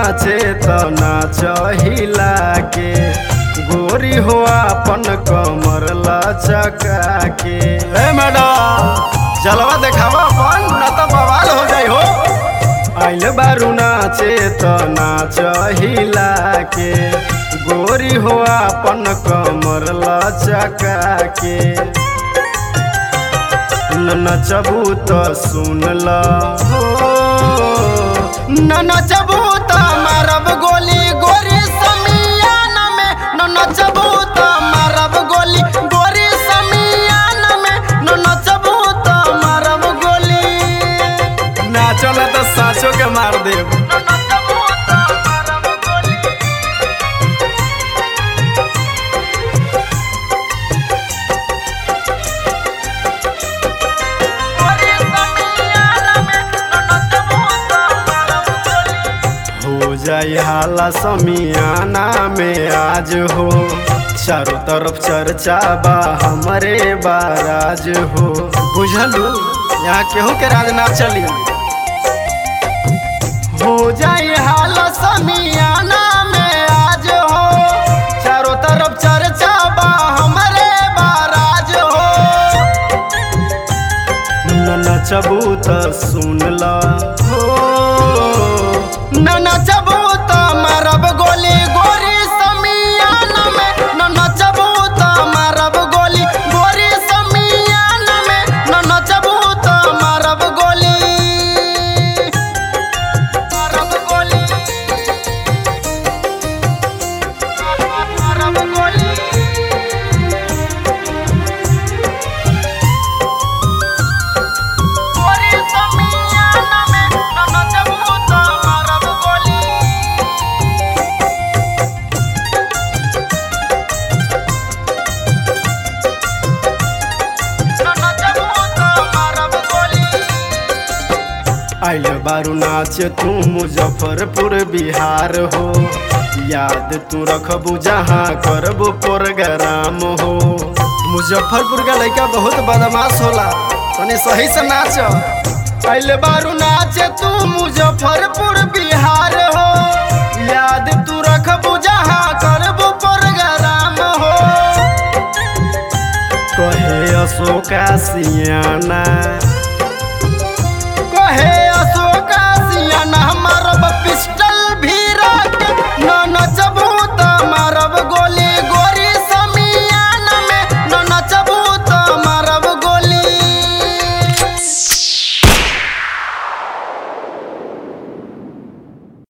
नाचे तो नाच हिला के गोरी हो अपन कमर लचका के। मैडम जलवा देखावा अपन न तो बवाल हो जाई हो। आइल बारू नाचे तो नाच हिला के गोरी हो अपन कमर लचका के। नचबू तो सुन ल नचबू तो मारब गोली गोरी समियाना में। नचबू तो मारब गोली गोरी समियाना में। नचबू तो मारब गोली नाचो न तो साँचो के मार देब। जाई हाला समियाना में आज हो चारों तरफ चर्चा बा हमरे बाराज हो। बुझलू यहाँ केहू के राज ना चली। हो जाई हाला समियाना में आज हो चारों तरफ चर्चा बा हमरे बाराज हो। नचबू तो सुन ल नचबू तो मारब गोली गोरी समियाना में। नचबू तो मारब गोली गोरी समियाना में। नचबू तो मारब गोली मारब गोली मारब गोली। आइल बारू नाच तू मुजफ्फरपुर बिहार हो याद तू रखबू जहाँ करबू प्रोग्राम हो। मुजफ्फरपुर का लड़का बहुत बदमाश होला तनी सही से नाच। आइल बारू नाच तू मुजफ्फरपुर बिहार हो याद तू रखबू जहाँ करबू प्रोग्राम हो। कहे अशोका सियाना कहे अशोका सियाना मारब